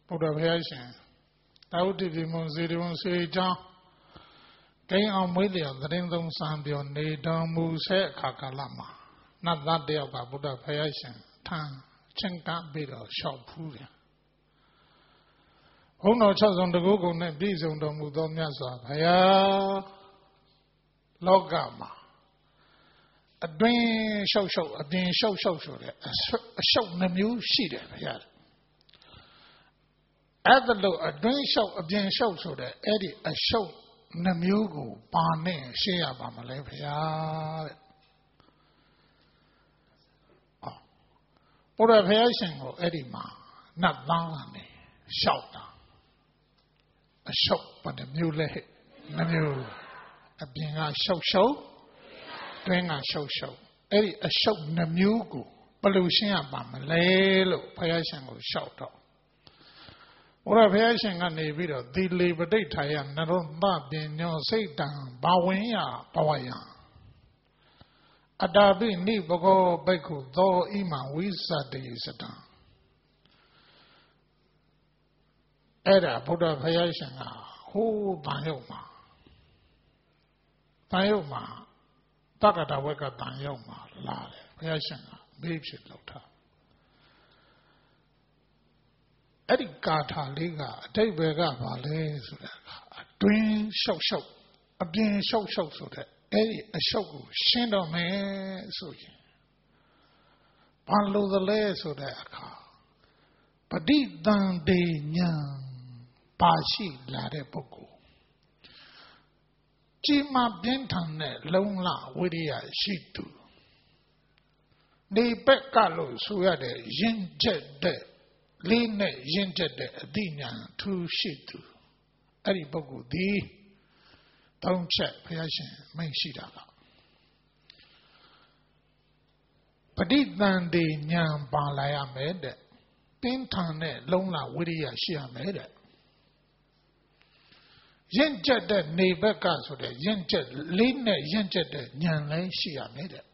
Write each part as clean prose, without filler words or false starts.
ဗုဒ္ဓဘုရားရှင်တာဝတိတိမုံစေတဝန်စေကြောင်းကိန်းအောင်မွေးလျော်သတင်းသုံးစံပြောနေတော်မူဆက်အခါကာလမှာနတ်သားတယောက်ကဗုဒ္ဓဘုရားရှင်ထံချင်းကပ်ပြီးတော့လျှောက်ဖူးတယ်ဘုန်းတော်၆စုံတကူကုန်နဲ့ပြည့်စုံတော်မူသောမြတ်စွာဘုရားလောကမှာအတွင်းရှုပ်ရှုပ်အပြင်ရှုပ်ရှုပ်ဆိုတဲ့အရှုပ်နှမျိုးရှိတယ်ဘုရားအဲ့ဒါလို့အတွင်းရှုပ်အပြင်ရှုပ်ဆိုတဲ့အဲ့ဒီအရှုပ်နှမျိုးကိုပါနဲ့ရှင်းရပါမလဲဘုရားတဲ့ဘုရားဘုရားရှင်ကိုအဲ့ဒီမှာနတ်သားကနေလျှောက်တာအရှုပ်ဘယ်နှမျိုးလဲနှမျိုးအပြင်ကရှုပ်ရှုပ်တွင်းကရှုပ်ရှုပ်အဲ့ဒီအရှုပ်နှမျိုးကိုဘယ်လိုရှင်းရပါမလဲလို့ဘုရားရှင်ကိုလျှောက်တော့ဘုရားဘုရားရှင်ကနေပြီးတော့သီလေပဋိဌာယနရောသပညောစိတ်တံဘာဝင်ယဘဝယအတာပိနိဘဂောဘိက္ခုသောဣမံဝိသတေစတံအဲ့ဒါဘုရားဘုရားရှင်ကဟိုးတန်ရုပ်မှာတက္ကတာဝက်ကတန်ရုပ်မှာလာတယ်ဘုရားရှင်ကမေးဖြစ်လောက်တာအဲ့ဒီကာထာလေးကအတိတ်ဘယ်ကပါလဲဆိုတဲ့အခါအတွင်းရှုပ်ရှုပ်အပြင်ရှုပ်ရှုပ်ဆိုတဲ့အဲ့ဒီအရှုပ်ကိုရှင်းတော့မယ်ဆိုရင်ဘာလို့သလဲဆိုတဲ့အခါပဋိသန္ဓေဉာဏ်ပါရှိလာတဲ့ပုဂ္ဂိုလ်ကြီးမားပြင်းထန်တဲ့လုံလဝိရိယရှိသူနေဘက်ကလို့ဆိုရတဲ့ရင့်ကျက်တဲ့လေးနဲ့ရင့်ကျက်တဲ့အသိဉာဏ်ထူးရှိသူအဲ့ဒီပုဂ္ဂိုလ်ဒီသုံးချက်ဘုရားရှင်မိန့်ရှိတာကပဋိသန္ဓေဉာဏ်ပါလာရမယ်တဲ့ပြင်းထန်တဲ့လုံလဝိရိယရှိရမယ်တဲ့ရင့်ကျက်တဲ့နေဘက်ကဆိုတဲ့ရင့်ကျက်လေးနဲ့ရင့်ကျက်တဲ့ဉာဏ်လည်းရှိရမယ်တဲ့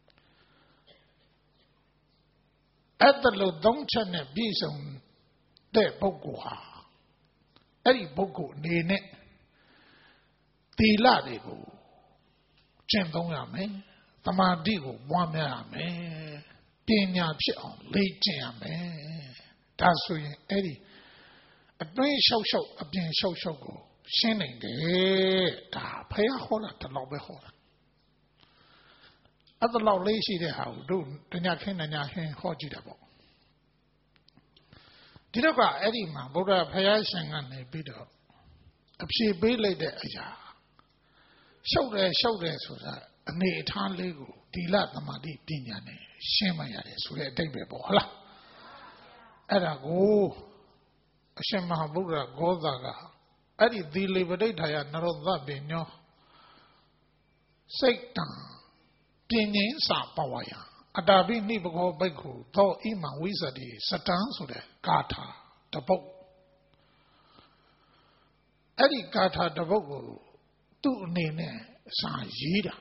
အဲ့ဒါလို့သုံးချက်နဲ့ပြည့်စုံတဲ့ပုဂ္ဂိုလ်ဟာအဲ့ဒီပုဂ္ဂိုလ်အနေနဲ့သီလတွေကိုကျင့်သုံးရမယ်သမာဓိကိုပွားများရမယ်ပညာဖြစ်အောင်လေ့ကျင့်ရမယ်ဒါဆိုရင်အဲ့ဒီအတွင်းရှုပ်ရှုပ်အပြင်ရှုပ်ရှုပ်ကိုရှင်းနိုင်တယ်ဒါဖះဟောတာတလောက်ပဲဟောတာအဲ့ဒါလောက်လေးရှိတဲ့ဟာကိုတို့တညခင်းတညခင်းဟောကြည့်တာပေါ့ဒီတော့ကအဲ့ဒီမှာဗုဒ္ဓဘုရားရှင်ကနေပြီးတော့အဖြေပေးလိုက်တဲ့အရာရှုပ်တယ်ဆိုတာအနေအထားလေးကိုသီလသမာဓိပညာနဲ့ရှင်းမှရတယ်ဆိုတဲ့အတိတ်ပဲပေါ့ဟုတ်လားအဲ့ဒါကိုအရှင်မဟာဗုဒ္ဓဂေါသကအဲ့ဒီသီလေပဋိဌာယနရောသပညောစိတ်တံပြင်းငင်းစာပဝါယအတာပိနိဘဂောဘိက္ခုသောဣမံဝိသတိစတံဆိုတဲ့ဂါထာတပုတ်အဲ့ဒီဂါထာတပုတ်ကိုသူ့အနေနဲ့စာရေးတာ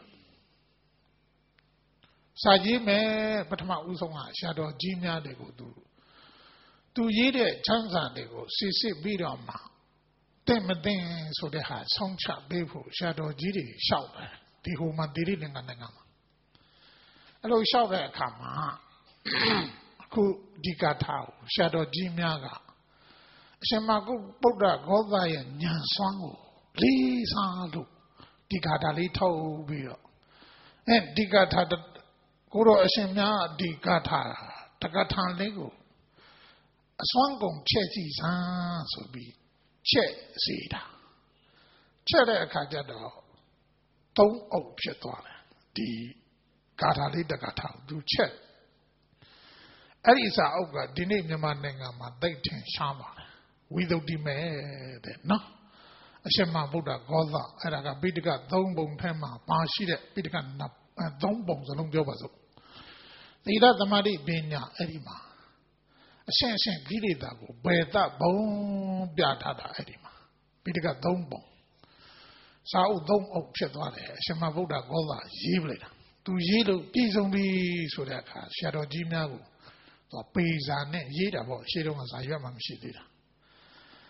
စာရေးမယ်ပထမဦးဆုံးကရှားတော်ကြီးများတွေကိုသူရေးတဲ့ချမ်းစာတွေကိုစစ်ပြီးတော့မှတဲ့မတဲ့ဆိုတဲ့ဟာဆောင်းချပေးဖို့ရှားတော်ကြီးတွေလျှောက်တယ်ဒီဟိုမှာတိရိလင်္ကာနိုင်ငံမှာအဲ့လိုလျှောက်တဲ့အခါမှာအခုဒီကထာကိုရှားတော်ကြီးများကအရှင်မကုဗုဒ္ဓဂေါသရဲ့ဉာဏ်စွမ်းကိုလေးစားလို့ဒီကထာလေးထုတ်ပြီးတော့ဒီကထာကိုတော့အရှင်များဒီကထာတကထာလေးကိုအစွမ်းကုန်ချက်ကြည့်စမ်းဆိုပြီးချက်စီတာချက်တဲ့အခါကျတော့သုံးအုပ်ဖြစ်သွားတယ်ဒီဂါထာလေးတကထာသူချက်အဲ့ဒီစာအုပ်ကဒီနေ့မြန်မာနိုင်ငံမှာသိထင်ရှားပါတယ်ဝိသုဒ္ဓိမေတဲ့နော်အရှင်မဗုဒ္ဓဂေါသအဲ့ဒါကပိဋက3ပုံထဲမှာပါရှိတဲ့ပိဋက3ပုံစလုံးပြောပါစို့သီလသမာဓိပညာအဲ့ဒီမှာအရှင်းကိလေသာကိုဘယ်သဘုံပြထားတာအဲ့ဒီမှာပိဋက3ပုံစာအုပ်3အုပ်ဖြစ်သွားတယ်အရှင်မဗုဒ္ဓဂေါသရေးပလိုက်တာသူရေးလို့ပြည်စုံပြီဆိုတဲ့အခါဆရာတော်ကြီးများကိုသူပေစာနဲ့ရေးတာပေါ့ရှေ့တုန်းကစာရွက်မှမရှိသေးတာ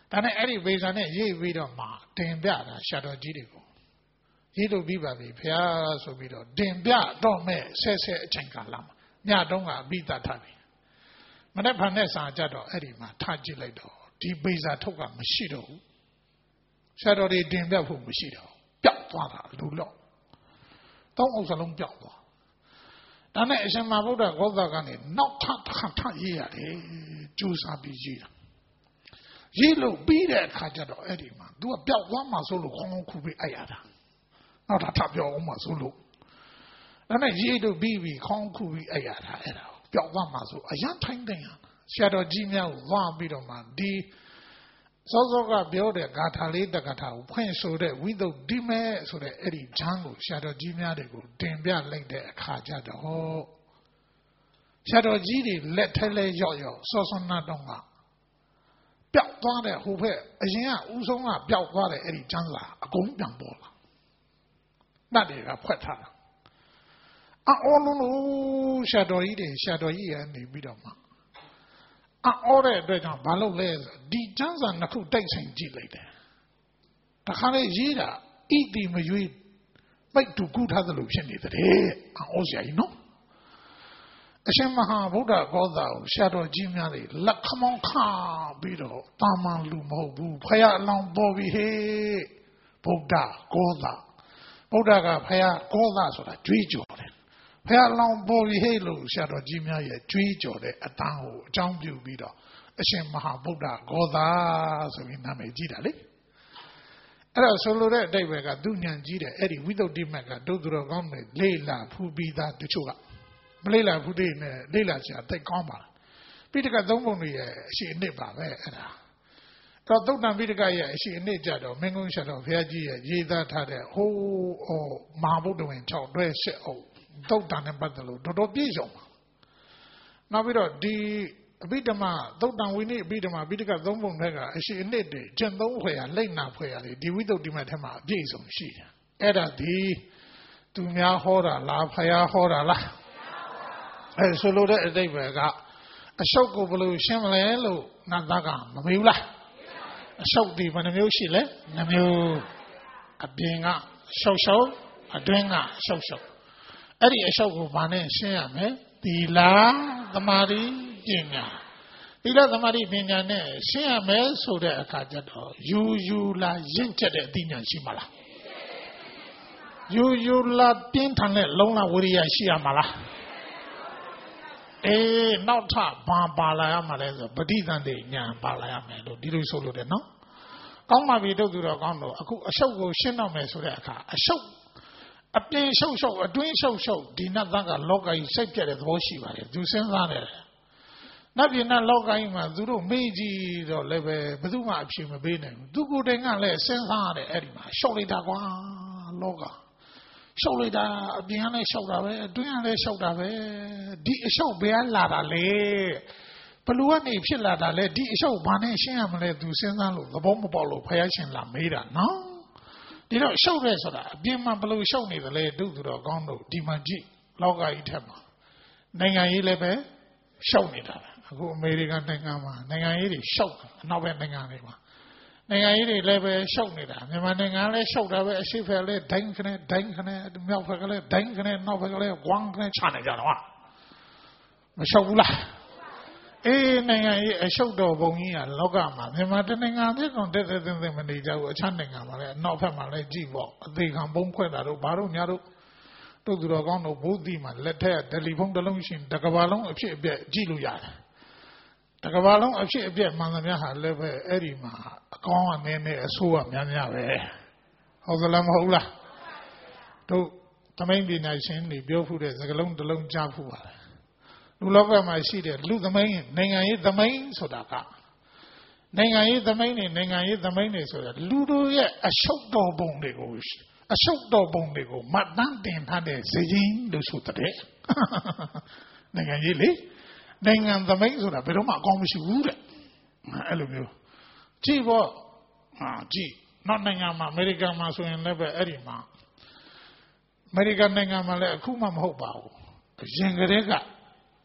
ဒါနဲ့အဲ့ဒီဗေဇာနဲ့ရေးပြီးတော့မှတင်ပြတာရှာတော်ကြီးတွေကိုရေးလို့ပြီးပါပြီဖျားဆိုပြီးတော့တင်ပြတော့မဲ့ဆဲအချိန်ကာလမှာညတုန်းကအပိသတ်ထားပြီမနေ့ဖန်နဲ့စာကြတော့အဲ့ဒီမှာထားကြည့်လိုက်တော့ဒီဗေဇာထုတ်ကမရှိတော့ဘူးရှာတော်တွေတင်ပြဖို့မရှိတော့ပျောက်သွားတာလူလော့သုံးအုပ်စလုံးပျောက်သွားဒါနဲ့အရှင်မဗုဒ္ဓဂေါသကနေနောက်ထပ်ရေးရတယ်ကျူးစာပြီးရေးတာရေးလို့ပြီးတဲ့အခါကျတော့အဲ့ဒီမှာ तू ကပျောက်သွားမှဆိုလို့ခေါင်းခုပြီးအိုက်ရတာနောက်ထပ်ပြောအောင်မှဆိုလို့ဒါနဲ့ရေးလို့ပြီးခေါင်းခုပြီးအိုက်ရတာအဲ့ဒါပျောက်သွားမှဆိုအရန်ထိုင်းတယ်ဆရာတော်ကြီးများကိုသွားပြီးတော့မှဒီစောစောကပြောတဲ့ဂါထာလေးတက္ကထာကိုဖွင့်ဆိုတဲ့ဝိသုဒ္ဓိမေဆိုတဲ့အဲ့ဒီဈာန်ကိုဆရာတော်ကြီးများတွေကိုတင်ပြလိုက်တဲ့အခါကျတော့ဆရာတော်ကြီးတွေလက်ထဲလဲရောက်စောစောနာတော့ကပျောက်သွားတဲ့ဟိုဘက်အရင်ကဦးဆုံးကပျောက်သွားတဲ့အဲ့ဒီဈာန်စာအကုန်ပြန်ပေါ်လာနတ်တွေကဖွက်ထားတာအော်လုံးဆရာတော်ကြီးတွေဆရာတော်ကြီးရနေပြီးတော့မှအော်တဲ့အတွက်ကြောင့်ဘာလို့လဲဆိုဒီကျမ်းစာနှစ်ခုတိုက်ဆိုင်ကြည့်လိုက်တယ်တခါလေရေးတာဣတိမရွေးပိတ်တူကူထားသလိုဖြစ်နေတယ်အော်ဆရာကြီးနော်အရှင်မဟာဗုဒ္ဓဂေါသကိုဆရာတော်ကြီးများတွေလက်ခမောင်းခါပြီးတော့တာမန်လူမဟုတ်ဘူးဖယားအလောင်းပေါ်ပြီဟေ့ဗုဒ္ဓဂေါသဗုဒ္ဓကဖယားဂေါသဆိုတာကြွေးကြော်တယ်ဖယားလောင်ပေါ်ပြီဟဲ့လို့ဆရာတော်ကြီးများရဲ့ကြွေးကြော်တဲ့အတန်းကိုအကြောင်းပြုပြီးတော့အရှင်မဟာဗုဒ္ဓဂေါသဆိုပြီးနာမည်ကြီးတာလေအဲ့တော့ဆိုလိုတဲ့အတိတ်ပဲကသူညံကြီးတယ်အဲ့ဒီဝိသုဒ္ဓိမက်ကဒုသူတော်ကောင်းတွေလေးလာဖူးပြီးသားတချို့ကမလေးလာဖူးသေးနဲ့လေးလာဆရာသိကောင်းပါလားပိဋကသုံးပုံတွေရဲ့အရှိအနှစ်ပါပဲအဲ့ဒါတော့သုတ်တံပိဋကရဲ့အရှိအနှစ်ကြတော့မင်းကုန်းဆရာတော်ဘုရားကြီးရဲ့ရေးသားထားတဲ့ဟိုးမဟာဗုဒ္ဓဝင်6တွဲ7အုပ်သုတ်တံနဲ့ပတ်သက်လို့တော်တော်ပြည့်စုံပါနောက်ပြီးတော့ဒီအဘိဓမ္မာသုတ်တံဝိနည်းအဘိဓမ္မာပိဋကသုံးပုံတွေကအရှိအနှစ်တွေကျင့်သုံးဖွဲ့ရလိမ့်နာဖွဲ့ရဒီဝိသုဒ္ဓိမထဲမှာအပြည့်စုံရှိတယ်အဲ့ဒါဒီသူများဟောတာလားဖယားဟောတာလားအဲဆိုလိုတဲ့အတိတ်ပဲကအရှုပ်ကိုဘယ်လိုရှင်းမလဲလို့နတ်သားကမမေးဘူးလားအရှုပ်ဒီဘယ်နှမျိုးရှိလဲနှမျိုးအပြင်ကရှုပ်အတွင်းကရှုပ်အဲ့ဒီအရှုပ်ကိုဘာနဲ့ရှင်းရမလဲသီလသမာဓိပညာသီလသမာဓိပညာနဲ့ရှင်းရမယ်ဆိုတဲ့အခါကျတော့ယူလာရင့်ကျက်တဲ့အသိဉာဏ်ရှိမလားယူလာပြင်းထန်တဲ့လုံလဝိရိယရှိရမှာလားနောက်ထပ်ဘာပါလာရမှာလဲဆိုပဋိသန္ဓေဉာဏ်ပါလာရမယ်လို့ဒီလိုဆိုလို့တယ်နော်ကောင်းပါပြီတို့သူတော်ကောင်းတို့အခုအရှုပ်ကိုရှင်းတော့မယ်ဆိုတဲ့အခါအရှုပ်အပြင်ရှုပ်အတွင်းရှုပ်ဒီနတ်သားကလောကကြီးစိတ်ပြတ်တဲ့သဘောရှိပါတယ်သူစဉ်းစားတယ်နတ်ပြည်နတ်လောကကြီးမှာသူတို့မေးကြည့်တော့လည်းပဲဘယ်သူမှအဖြေမပေးနိုင်ဘူးသူကိုယ်တိုင်ကလည်းစဉ်းစားရတယ်အဲ့ဒီမှာရှုပ်လိုက်တာကွာလောကရှုပ်လိုက်တာအပြင်ကလည်းရှုပ်တာပဲအတွင်းကလည်းရှုပ်တာပဲဒီအရှုပ်ဘယ်ကလာတာလဲဘလူကနေဖြစ်လာတာလဲဒီအရှုပ်ဘာနဲ့ရှင်းရမလဲသူစဉ်းစားလို့သဘောမပေါက်လို့ဖယားရှင်လာမေးတာနော်ဒီတော့ရှုပ်ရဲဆိုတာအပြင်မှာဘလို့ရှုပ်နေတယ်လဲဒုသူတော်ကောင်းတို့ဒီမှာကြည့်လောကကြီးထက်မှာနိုင်ငံရေးလည်းပဲရှုပ်နေတာအခုအမေရိကန်နိုင်ငံမှာနိုင်ငံရေးတွေရှုပ်အနောက်ဘက်နိုင်ငံတွေမှာနိုင်ငံရေးတွေလည်းပဲရှုပ်နေတာမြန်မာနိုင်ငံလည်းရှုပ်တာပဲအရှိဖက်လည်းဒိုင်းခနဲ့မြောက်ဖက်ကလည်းဒိုင်းခနဲ့နောက်ဖက်ကလည်းဝမ်းခနဲ့ချနေကြတော့မရှုပ်ဘူးလားနိုင်ငံရေးအရှုပ်တော်ပုံကြီးကလောကမှာမြန်မာတနိုင်ငံတည်းကောင်တက်မနေကြဘူးအခြားနိုင်ငံမှာလည်းအနောက်ဘက်မှာလည်းကြည့်ပေါ့အသေးခံပုံခွဲတာတို့ဘာတို့ညာတို့တို့သူတော်ကောင်းတို့ဘုသီမှာလက်ထက်တယ်လီဖုန်းတစ်လုံးရှင်တစ်ကဘာလုံးအဖြစ်အပျက်ကြည့်လို့ရတယ်တစ်ကဘာလုံးအဖြစ်အပျက်မှန်သမျှဟာလည်းပဲအဲ့ဒီမှာအကောင်းအနေနဲ့အဆိုးကများပဲဟုတ်ကလားမဟုတ်လားတို့သမိန်ပညာရှင်တွေပြောဖူးတဲ့စကားလုံးတစ်လုံးကြားဖူးပါတယ်လူလောကမှာရှိတဲ့လူသမိန်နိုင်ငံရေးသမိန်ဆိုတာကနိုင်ငံရေးသမိန်တွေဆိုတာလူတို့ရဲ့အရှုပ်တော်ပုံတွေကိုမှတ်တမ်းတင်ထားတဲ့ဇယင်းလို့ဆိုတဲ့နိုင်ငံရေးလေနိုင်ငံသမိန်ဆိုတာဘယ်တော့မှအကောင်းမရှိဘူးတဲ့အဲ့လိုမျိုးကြည့်ပေါ့ကြည့်နောက်နိုင်ငံမှာအမေရိကန်မှာဆိုရင်လည်းပဲအဲ့ဒီမှာအမေရိကန်နိုင်ငံမှာလည်းအခုမှမဟုတ်ပါဘူးအရင်ကတည်းက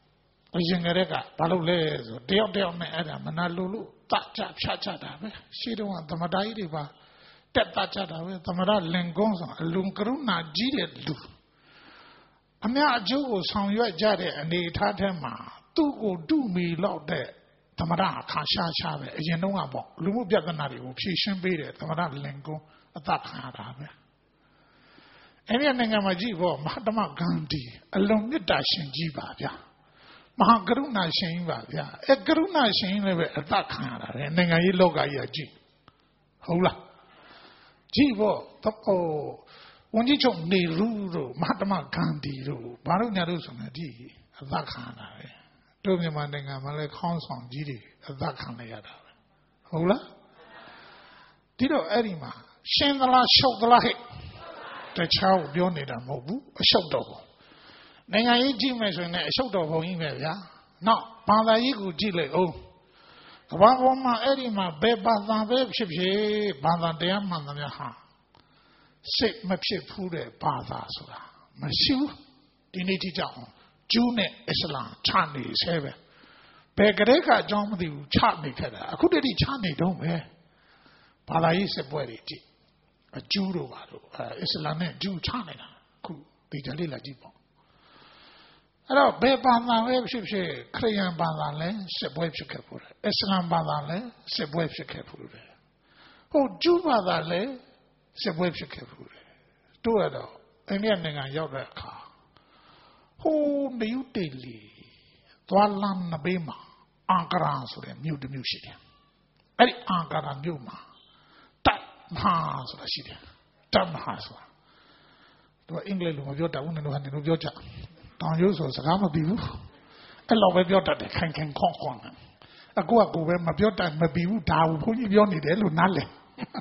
အရင်ကတည်းကဘာလို့လဲဆိုတယောက်နဲ့အဲ့ဒါမနာလို့တကြဖြတ်ကြတာပဲရှိတော့သမတာကြီးတွေပါတက်တကြတာပဲသမတာလင်ကုန်းဆိုအလွန်ကရုဏာကြီးတဲ့လူအများအကျိုးကိုဆောင်ရွက်ကြတဲ့အနေအထားထဲမှာသူ့ကိုတုမီလောက်တဲ့သမတာခါရှာပဲအရင်တုန်းကပေါ့လူမှုပြဿနာတွေကိုဖြေရှင်းပေးတယ်သမတာလင်ကုန်းအသက်ခံရတာပဲအဲ့ဒီနိုင်ငံမှာကြည့်ပေါ့မဟာတမဂန္ဒီအလွန်မေတ္တာရှင်ကြီးပါဗျာမဟာကရုဏာရှင်ကြီးပါဗျာအဲကရုဏာရှင်ကြီးလည်းပဲအသက်ခံရတာပဲနိုင်ငံရေးလောကကြီးကကြည့်ဟုတ်လားကြည့်ပေါ့ဝန်ကြီးချုပ်နေရူတို့မဟာတမဂန္ဒီတို့ဘာလို့ညာလို့ဆိုနေကြည့်အသက်ခံရတာပဲတို့မြန်မာနိုင်ငံမှာလည်းခေါင်းဆောင်ကြီးတွေအသက်ခံရတာပဲဟုတ်လားဒီတော့အဲ့ဒီမှာရှင်သလားရှုပ်သလားဟဲ့တခြားကိုပြောနေတာမဟုတ်ဘူးအရှုပ်တော်နိုင်ငံရေးကြည့်မယ်ဆိုရင်လည်းအရှုပ်တော်ဘုံကြီးပဲဗျာနောက်ဘာသာရေးကိုကြည့်လိုက်အောင်ကမ္ဘာပေါ်မှာအဲ့ဒီမှာဘယ်ဘာသာပဲဖြစ်ဖြစ်ဘာသာတရားမှန်သမျှဟာစိတ်မဖြစ်ဘူးတဲ့ဘာသာဆိုတာမရှိဘူးဒီနေ့ထိကြောက်ဂျူးနဲ့အစ္စလာမ်ချနေဆဲပဲဘယ်ကလေးကအကြောင်းမသိဘူးချနေခဲ့တာအခုတည်းချနေတော့ပဲဘာသာရေးစစ်ပွဲတွေကြည့်အဂျူးတို့ပါတို့အစ္စလာမ်နဲ့ဂျူးချနေတာအခုဒီကြလေးလာကြည့်ပေါ့အဲ့တော့ဘယ်ဘာသာပဲဖြစ်ဖြစ်ခရစ်ယာန်ဘာသာလဲစစ်ပွဲဖြစ်ခဲ့ဘူးတယ်အစ္စလာမ်ဘာသာလဲစစ်ပွဲဖြစ်ခဲ့ဘူးတယ်ဟိုဂျူးဘာသာလဲစစ်ပွဲဖြစ်ခဲ့ဘူးတယ်တို့ရတော့အိန္ဒိယနိုင်ငံရောက်တဲ့အခါဟိုနယူးဒေလီသွားလမ်းနဘေးမှာအင်္ဂါရာဆိုတဲ့မြို့တစ်မြို့ရှိတယ်အဲ့ဒီအင်္ဂါရာမြို့မှာတပ်မဟာဆိုတာရှိတယ်တပ်မဟာဆိုတာတို့အင်္ဂလိပ်လိုမပြောတတ်ဘူးနဲ့တို့ဟာနေလို့ပြောကြတောင်ရိုးဆိုစကားမပြီးဘူးအဲ့လိုပဲပြောတတ်တယ်ခိုင်ခေါင်းအခုကကိုပဲမပြောတတ်မပြီးဘူးဒါဘူးဘုန်းကြီးပြောနေတယ်လို့နားလည်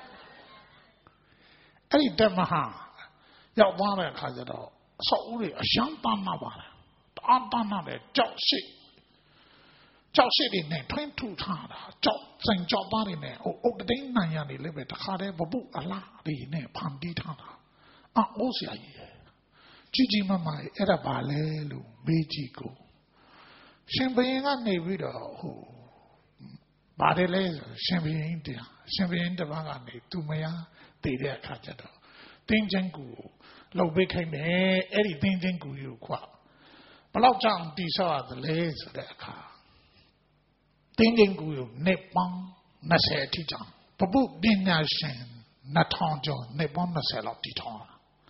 အဲ့ဒီတပ်မဟာရောက်သွားတဲ့အခါကျတော့အဆောက်အဦတွေအရှမ်းပန်းမှာပါတယ်တအားပန်းမှာပဲကြောက်ရှိတွေနဲ့ထွင်းထူထားတာကြောက်စင်ကြောက်သားတွေနဲ့အုတ်တိန်နိုင်ရနေလည်းပဲတခါတည်းဘပုအလားတွေနဲ့ဖန်တီးထားတာအိုးစရာကြီးကြီးမမအဲ့ဒါပါလဲလို့မေးကြည့်ကိုရှင်ဘရင်ကနေပြီးတော့ဟိုပါတယ်လဲရှင်ဘရင်တပန်းကနေသူမယားတည်တဲ့အခါကျတော့တင်းချင်းကူလှုပ်ပေးခိုင်းတယ်အဲ့ဒီတင်းချင်းကူကိုခွဘလောက်ကြောင်တိဆောက်ရသလဲဆိုတဲ့အခါတင်းချင်းကူကိုနေပေါင်း20အထိကြောင်ပပုပညာရှင်2000ကျော်နေပေါင်း20လောက်တည်ထောင်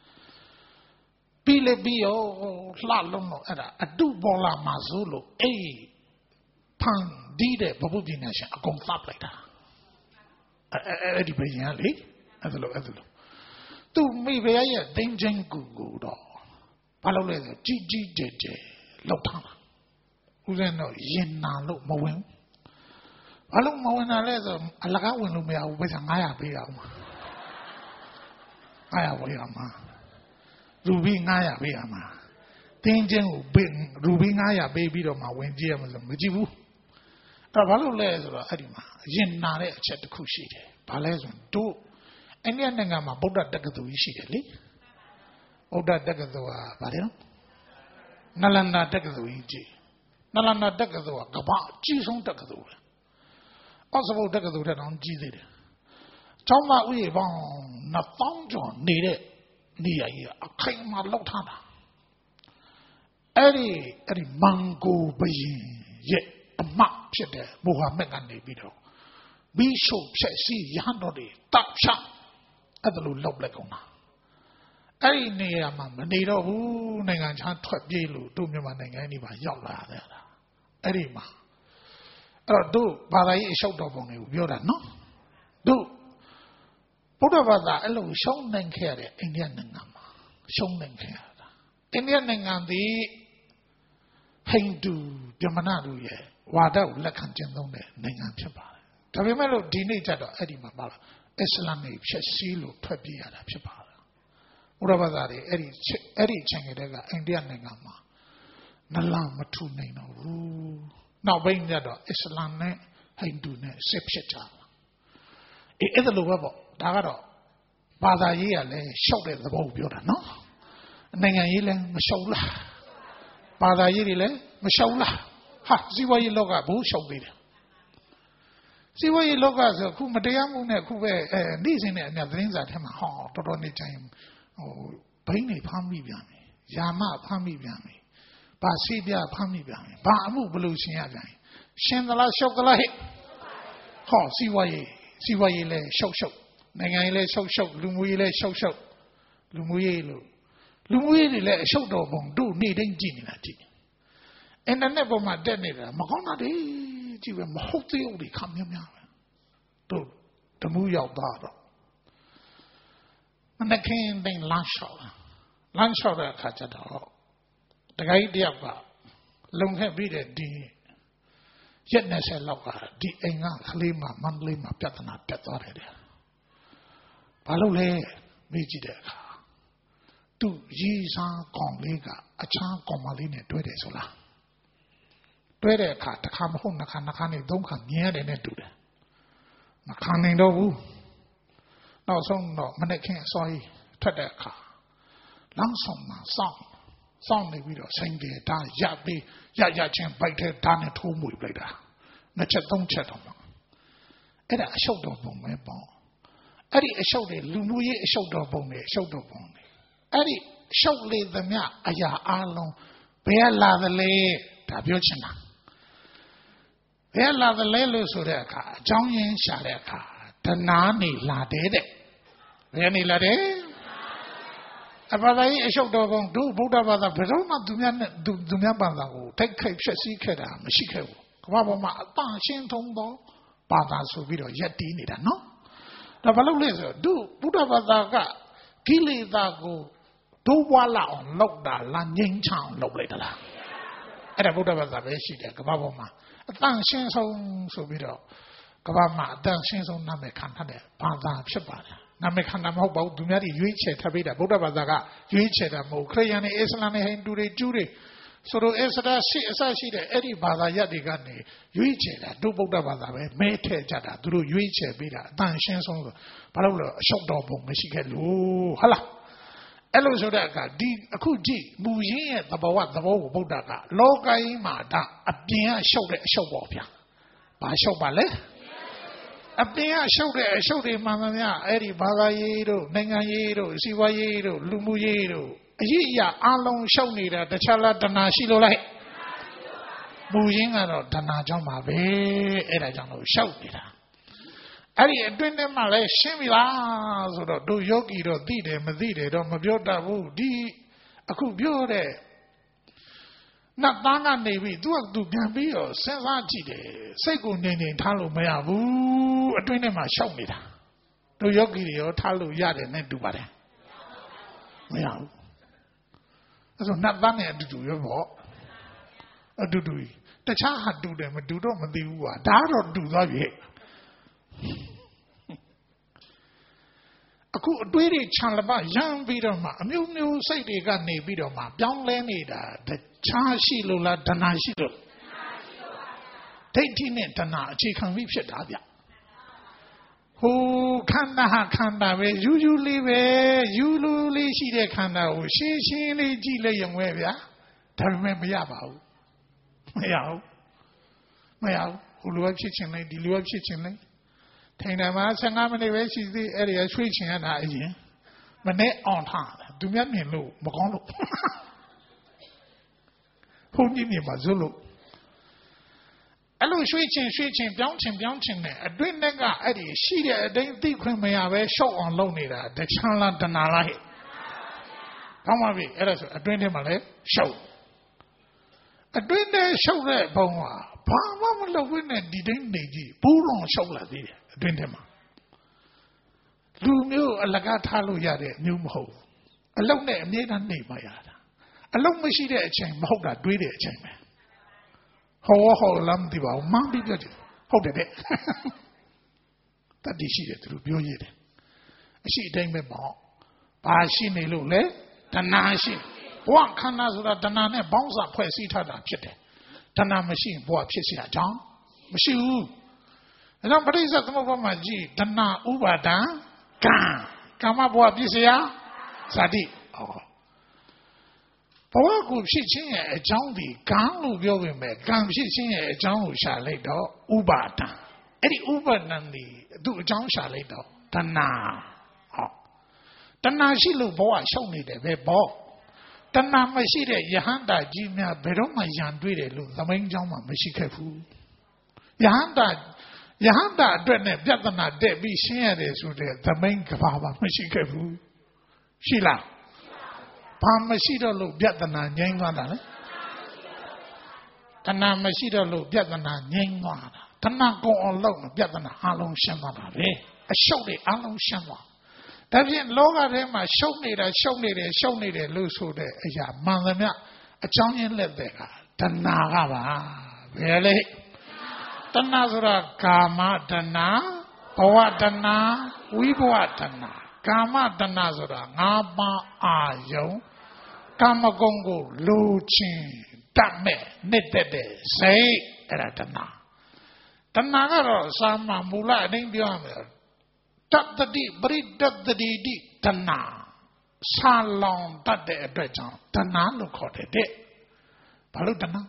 ပြီးလေပြီးရောလှလုံးတော့အဲ့ဒါအတုပေါ်လာမှာဆိုလို့အဲ့ဖန်ဒီတဲ့ပပုပညာရှင်အကုန်သတ်လိုက်တာအဲ့ဒီဘယ်ရင်လေအဲ့ဒါလို့သူမိဖုရားရဲ့တင်းချင်းကူကိုတော့ဘာလို့လဲဆိုကြီးကျယ်လောက်ထားတာဦးဇင်းတော့ရင်နာလို့မဝင်ဘာလို့မဝင်တာလဲဆိုအလကားဝင်လို့မရဘူးပဲ900ပေးရအောင်900ပေးရမှာရူဘီ900ပေးရမှာတင်းချင်းကိုရူဘီ900ပေးပြီးတော့မှဝင်ကြည့်ရမှာဆိုမကြည့်ဘူးအဲ့ဘာလို့လဲဆိုတော့အဲ့ဒီမှာရင်နာတဲ့အချက်တစ်ခုရှိတယ်ဘာလဲဆိုတို့အိန္ဒိယနိုင်ငံမှာဗုဒ္ဓတက္ကသိုလ်ကြီးရှိတယ်လေဗုဒ္ဓတက္ကသိုလ်ကဘာလဲနလန္ဒာတက္ကသိုလ်ကြီးနလန္ဒာတက္ကသိုလ်ကကမ္ဘာအကြီးဆုံးတက္ကသိုလ်ပဲအောက်စဗုဒ္ဓတက္ကသိုလ်တဲ့တောင်ကြီးသေးတယ်ကျောင်းသားဥယျာဉ်ပေါင်း2000ကျော်နေတဲ့နေရာကြီးအခိုင်အမာလောက်ထားတာအဲ့ဒီမန်ကိုဘုရင်ရဲ့အမတ်ဖြစ်တဲ့မိုဟာမက်ကနေပြီးတော့ဘီရှုဖြက်စီရဟန်းတော်တွေတပ်ဖြတ်အဲ့ဒါလိုလောက်လိုက်ကုန်တာအဲ့ဒီနေရာမှာမနေတော့ဘူးနိုင်ငံခြားထွက်ပြေးလို့တို့မြန်မာနိုင်ငံကြီးပါရောက်လာတယ်အဲ့ဒီမှာအဲ့တော့တို့ဘာသာရေးအရှုပ်တော်ပုံတွေကိုပြောတာနော်တို့ဗုဒ္ဓဘာသာအဲ့လိုရှုံးနိုင်ခဲ့တဲ့အိန္ဒိယနိုင်ငံမှာရှုံးနိုင်ခဲ့တာအိန္ဒိယနိုင်ငံသည်ဟိန္ဒူဗြဟ္မဏတို့ရဲ့ဝါဒကိုလက်ခံကျင့်သုံးတဲ့နိုင်ငံဖြစ်ပါတယ်ဒါပေမဲ့လို့ဒီနေ့ကျတော့အဲ့ဒီမှာပါလားအစ္စလာမ်တွေဖြည့်ဆည်းလို့ထွက်ပြေးရတာဖြစ်ပါတယ်ဘုရားဘာသာတွေအဲ့ဒီအချိန်ကတည်းကအိန္ဒိယနိုင်ငံမှာနလန်မထူနိုင်တော့ဘူးနောက်ပိုင်းကျတော့အစ္စလာမ်နဲ့ဟိန္ဒူနဲ့စစ်ဖြစ်ကြတာအဲ့ဒါလိုပဲပေါ့ဒါကတော့ဘာသာရေးကလည်းရှောက်တဲ့သဘောကိုပြောတာနော်နိုင်ငံရေးလည်းမရှောက်လားဘာသာရေးတွေလည်းမရှောက်လားစီးပွားရေးလောကဘိုးရှောက်သေးတယ်စီးပွားရေးလောကဆိုခုမတရားမှုနဲ့ခုပဲနေ့စဉ်နဲ့အများသတင်းစာထဲမှာတော်တော်နေတိုင်းဘိန်းတွေဖမ်းမိပြန်ပြီယာမဖမ်းမိပြန်ပြီဘာစီးပြဖမ်းမိပြန်ပြီဘာအမှုဘလို့ရှင်းရပြန်ရှင်းသလားရှောက်သလားဟဲ့စီးပွားရေးလဲရှောက်နိုင်ငံရေးလဲရှောက်လူမှုရေးလဲရှောက်လူမှုရေးတွေလည်းအရှုပ်တော်ပုံတို့နေတိုင်းကြည့်နေတာကြည့်အင်တာနက်ပေါ်မှာတက်နေတာမကောင်းတာတွေကြည့်ပဲမဟုတ်သေးဘူးတွေခမ်းများပဲတို့တမှုရောက်သွားတော့မနက်ခင်းတိုင်းလမ်းလျှောက်တဲ့အခါကျတော့တခါကြီးတယောက်ကလုံခဲ့ပြီးတဲ့ဒီရက်20လောက်ကဒီအိမ်ကကလေးမမန္တလေးမှာပြဿနာတက်သွားတယ်ဘာလို့လဲမေးကြည့်တဲ့အခါသူရီစားကောင်လေးကအခြားကောင်မလေးနဲ့တွဲတယ်ဆိုလားတွဲတဲ့အခါတစ်ခါမဟုတ်နှစ်ခါနဲ့သုံးခါမြင်ရတယ်နဲ့တူတယ်မခံနိုင်တော့ဘူးနောက်ဆုံးတော့မနေ့ခင်အစောကြီးထွက်တဲ့အခါလမ်းဆောင်မှာစောင့်နေပြီးတော့ဆိုင်ပြေတာရပ်ပြီးရချင်းပိုက်တဲ့ဓာတ်နဲ့ထိုးမှုပြလိုက်တာနှစ်ချက်သုံးချက်တော့အဲ့ဒါအရှုပ်တော်ပုံပဲပေါ့အဲ့ဒီအရှုပ်တွေလူမှုရေးအရှုပ်တော်ပုံတွေအရှုပ်တော်ပုံတွေအဲ့ဒီရှုပ်လေသမျှအရာအလုံးဘယ်လာသလဲဒါပြောချင်တာဘယ်လာသလဲလို့ဆိုတဲ့အခါအကြောင်းရင်းရှာတဲ့အခါတဏှာနေလာတဲ့ဘယ်နေလာတဲ့အဘာသာရေးအရှုပ်တော်ပုံတို့ဗုဒ္ဓဘာသာဘယ်တော့မှသူများဘာသာကိုတိုက်ခိုက်ဖျက်ဆီးခဲ့တာမရှိခဲ့ဘူးကမ္ဘာပေါ်မှာအတန်ရှင်းထုံးသောဘာသာဆိုပြီးတော့ရက်တီးနေတာနော်ဒါဘာလို့လဲဆိုတော့ဗုဒ္ဓဘာသာကကိလေသာကိုဒုဝါလာအောင်လောက်တာလားငြိမ်းချအောင်လုပ်လိုက်တာလားအဲ့ဒါဗုဒ္ဓဘာသာပဲရှိတယ်ကမ္ဘာပေါ်မှာအတန်ရှင်းဆုံးဆိုပြီးတော့ကမ္ဘာမှာအတန်ရှင်းဆုံးနာမည်ခံထားတဲ့ဘာသာဖြစ်ပါတယ်နာမည်ခံတာမဟုတ်ပါဘူးသူများတွေရွေးချယ်ထားပေးတာဗုဒ္ဓဘာသာကရွေးချယ်တာမဟုတ်ခရစ်ယာန်တွေအစ္စလာမ်တွေဟိန္ဒူတွေဂျူးတွေဆိုတော့အစ္စရာရှိအစရှိတဲ့အဲ့ဒီဘာသာရပ်တွေကနေရွေးချယ်တာတို့ဗုဒ္ဓဘာသာပဲမဲထည့်ကြတာသူတို့ရွေးချယ်ပေးတာအတန်ရှင်းဆုံးဆိုဘာလို့လဲအရှုပ်တော်ပုံမရှိခဲ့လို့ဟုတ်လားအဲ့လိုဆိုတဲ့အခါဒီအခုကြည့်မူရင်းရဲ့သဘောကိုဗုဒ္ဓကလောကကြီးမှာဒါအပြင်ကရှုပ်တဲ့အရှုပ်ပေါ့ဗျာဘာရှုပ်ပါလဲအပြင်ကရှုပ်တဲ့အရှုပ်တွေမှန်မှန်များအဲ့ဒီဘာသာရေးတို့နိုင်ငံရေးတို့စီးပွားရေးတို့လူမှုရေးတို့အရေးအရာအလုံးရှုပ်နေတာတခြားလားတဏှာရှိလို့လိုက်မူရင်းကတော့တဏှာကြောင့်ပါပဲအဲ့ဒါကြောင့်လို့ရှုပ်နေတာအဲ့ဒီအတွင်းထဲမှာလဲရှင်းပြီလားဆိုတော့တို့ယောဂီတော့သိတယ်မသိတယ်တော့မပြောတတ်ဘူးဒီအခုပြောတဲ့နတ်သားကနေပြီးသူပြန်ပြီးတော့စဉ်းစားကြည့်တယ်စိတ်ကိုနေထားလို့မရဘူးအတွင်းထဲမှာရှောက်နေတာတို့ယောဂီတွေရောထားလို့ရတယ်နဲ့တူပါတယ်မရဘူးအဲ့ဆိုနတ်သားနဲ့အတူတူရောပေါ့အတူတူတခြားဟာတူတယ်မတူတော့မသိဘူးကွာဒါတော့တူသွားပြီအခုအတွေးတွေခြံလပရမ်းပြီးတော့မှအမျိုးမျိုးစိတ်တွေကနေပြီးတော့မှပြောင်းလဲနေတာတခြားရှိလို့လားတဏှာရှိလို့ဒိဋ္ဌိနဲ့တဏှာအခြေခံပြီးဖြစ်တာဗျဟိုခန္ဓာဟာခန္ဓာပဲယူလေးပဲယူလူလေးရှိတဲ့ခန္ဓာကိုရှင်းလေးကြည့်လိုက်ရုံပဲဗျာဒါပေမဲ့မရပါဘူးမရဘူးဟိုလိုပဲဖြစ်ချင်လိုက်ဒီလိုပဲဖြစ်ချင်လိုက်ထိုင်တယ်မှာ15မိနစ်ပဲရှိသေးအဲ့ဒီကရွှေ့ချင်ရတာအရင်မနဲ့အောင်ထားတယ်သူများမြင်လို့မကောင်းလို့ဘုန်းကြီးမြင်ပါဇွတ်လို့အဲ့လိုရွှေ့ချင်ပြောင်းချင်နဲ့အတွင်းနဲ့ကအဲ့ဒီရှိတဲ့အတိုင်းသိခွင့်မရပဲရှော့အောင်လုပ်နေတာတခြားလားတဏှာလားဟဲ့ကောင်းပါပြီအဲ့ဒါဆိုအတွင်းထဲမှာလဲရှော့အတွင်းထဲရှော့တဲ့ဘုံကဘာမှမလုပ်ဘဲနဲ့ဒီတိုင်းနေကြည့်ဘူးတော့ရှော့လာသေးတယ်အတွင်းထဲမှာလူမျိုးအလကားထားလို့ရတဲ့မျိုးမဟုတ်ဘူးအလုံးနဲ့အမြဲတမ်းနေမှရတာအလုံးမရှိတဲ့အချိန်မဟုတ်တာတွေးတဲ့အချိန်ပဲဟောလမ်းဒီပါမန်းပြီးပြောတယ်ဟုတ်တယ်တဲ့တတိရှိတယ်သူတို့ပြောရတယ်အရှိအတိုင်းပဲပေါ့ဘာရှိနေလို့လဲတဏှာရှိဘဝခန္ဓာဆိုတာတဏှာနဲ့ပေါင်းစပ်ဖွဲ့စည်းထားတာဖြစ်တယ်တဏှာမရှိရင်ဘဝဖြစ်เสียအကြောင်းမရှိဘူးအဲကြောင့်ပရိစ္ဆေသမုပ္ပါဒ်မှာကြည့်တဏှာဥပါဒံကံကာမဘဝဖြစ်เสียဇာတိဘဝကိုဖြစ်ခြင်းရဲ့အကြောင်းဒီကံလို့ပြောပေမဲ့ကံဖြစ်ခြင်းရဲ့အကြောင်းကိုရှာလိုက်တော့ဥပါဒံအဲ့ဒီဥပါဒံဒီသူ့အကြောင်းရှာလိုက်တော့တဏှာဟောတဏှာရှိလို့ဘဝရှုံနေတယ်ပဲပေါ့တဏှာမရှိတဲ့ယဟန္တာကြီးများဘယ်တော့မှယံတွေ့တယ်လို့သမိုင်းကြောင်းမှာမရှိခဲ့ဘူးယဟန္တာအတွက်နဲ့ပြဿနာတက်ပြီးရှင်းရတယ်ဆိုတဲ့သမိုင်းကဘာမှမရှိခဲ့ဘူးရှိလားဘာမရှိတော့လို့ပြဿနာငြိမ်းသွားတာလဲတဏှာမရှိတော့လို့ပြဿနာငြိမ်းသွားတာတဏှာကုန်အောင်လုပ်ပြဿနာအလုံးရှင်းသွားတာပဲအရှုပ်တွေအလုံးရှင်းသွားဒါဖြင့်လောကထဲမှာရှုပ်နေတယ်လို့ဆိုတဲ့အရာမှန်သမျှအကြောင်းရင်းလက်တဲ့ကတဏှာကပါဘယ်လဲတဏှာဆိုတာကာမတဏှာဘဝတဏှာဝိဘဝတဏှာကာမတဏှာဆိုတာငါးပါးအာယုံကာမဂုဏ်ကိုလိုချင်တတ်မဲ့နှစ်သက်တဲ့စိတ်အဲ့ဒါတဏှာကတော့စာမမူလအတိုင်းပြောရမယ်တတ္တိပရိတတ္တိတိတဏှာဆာလောင်တတ်တဲ့အတွက်ကြောင့်တဏှာလို့ခေါ်တယ်တဲ့ဘာလို့တဏှာ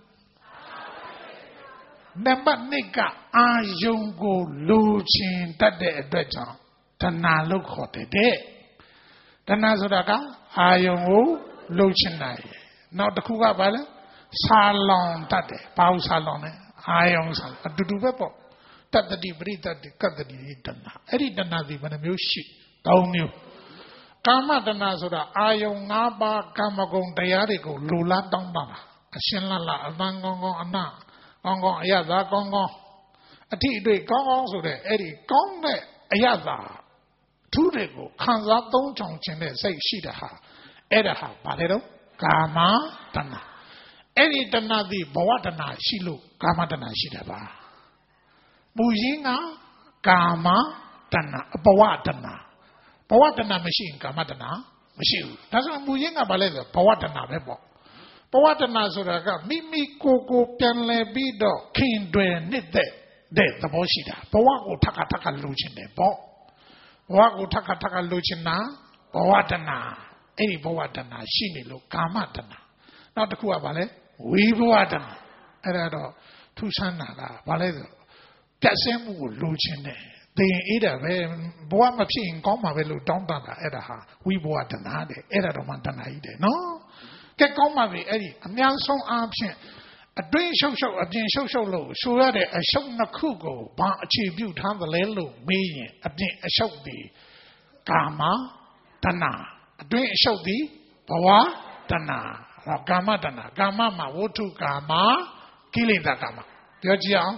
နံပါတ်2ကအာယုံကိုလိုချင်တတ်တဲ့အတွက်ကြောင့်တဏှာလို့ခေါ်တယ်တဲ့တဏှာဆိုတာကအာယုံကိုလိုချင်တယ်နောက်တစ်ခုကဘာလဲဆာလောင်တတ်တယ်ဘာလို့ဆာလောင်လဲအာယုံဆာအတူတူပဲပေါ့တတ္တိပရိတ္တိကတ္တိတဏှာအဲ့ဒီတဏှာဒီဘယ်နှမျိုးရှိ3မျိုးကာမတဏှာဆိုတာအာယုံ5ပါးကာမဂုဏ်တရားတွေကိုလိုလားတောင်းတတာအရှင်းလတ်အတန်ကောင်းကောင်းအနကောင်းကောင်းအရသာကောင်းကောင်းအထိအတွေ့ကောင်းကောင်းဆိုတဲ့အဲ့ဒီကောင်းတဲ့အရသာသူတွေကိုခံစားသုံးချောင်ခြင်းတဲ့စိတ်ရှိတာဟာအဲ့ဒါဟာဘာလဲတော့ကာမတဏှာအဲ့ဒီတဏှာဒီဘဝတဏှာရှိလို့ကာမတဏှာရှိတယ်ပါမူရင်းကကာမတဏှာဘဝတဏှာမရှိရင်ကာမတဏှာမရှိဘူးဒါဆိုမူရင်းကဘာလဲဆိုဘဝတဏှာပဲပေါ့ဘဝတဏှာဆိုတာကမိမိကိုယ်ပြန်လည်ပြီးတော့ခင်တွယ်နေတဲ့သဘောရှိတာဘဝကိုထပ်လိုချင်တယ်ပေါ့ဘဝကိုထပ်လိုချင်တာဘဝတဏှာအဲ့ဒီဘဝတဏှာရှိနေလို့ကာမတဏှာနောက်တစ်ခုကဘာလဲဝိဘဝတဏှာအဲ့ဒါတော့ထူးဆန်းတာကဘာလဲဆိုပြတ်ဆဲမှုကိုလိုချင်တယ်သင်အေးတာပဲဘဝမဖြစ်ရင်ကောင်းမှာပဲလို့တောင်းတတာအဲ့ဒါဟာဝိဘဝတဏှာတဲ့အဲ့ဒါတော့မှတဏှာကြီးတယ်နော်ကဲကောင်းပါပြီအဲ့ဒီအများဆုံးအားဖြင့်အတွင်းရှုပ်အပြင်ရှုပ်လို့ဆိုရတဲ့အရှုပ်နှစ်ခုကိုဘာအခြေပြုထားသလဲလို့မေးရင်အပြင်အရှုပ်ဒီကာမတဏှာအတွင်းအရှုပ်ဒီဘဝတဏှာကာမတဏှာကာမမှာဝဋ္ထုကာမကိလေသာကာမပြောကြည့်အောင်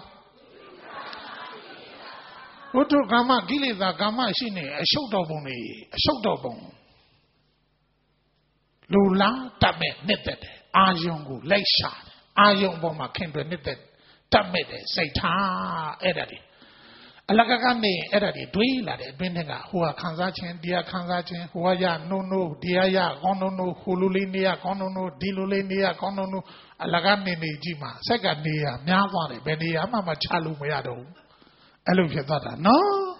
ဝဋ္ထုကာမကိလေသာကာမရှိနေအရှုပ်တော်ပုံလူလားတတ်မဲ့နှစ်သက်တယ်အာယုံကိုလိုက်ရှာတယ်အာယုံပေါ်မှာခင်တွယ်နှစ်သက်တတ်မဲ့တယ်စိတ်ထားအဲ့ဒါတွေအလကကနေအဲ့ဒါတွေတွေးလာတယ်အတွင်းထဲကဟိုကခံစားခြင်းတရားခံစားခြင်းဟိုကရနိုးတရားရကောင်းနိုးဟိုလိုလေးနေရကောင်းနိုးဒီလိုလေးနေရကောင်းနိုးအလကနေကြည့်မှာစက်ကနေရများသွားတယ်ဘယ်နေရာမှမချလို့မရတော့ဘူးအဲ့လိုဖြစ်သွားတာနော်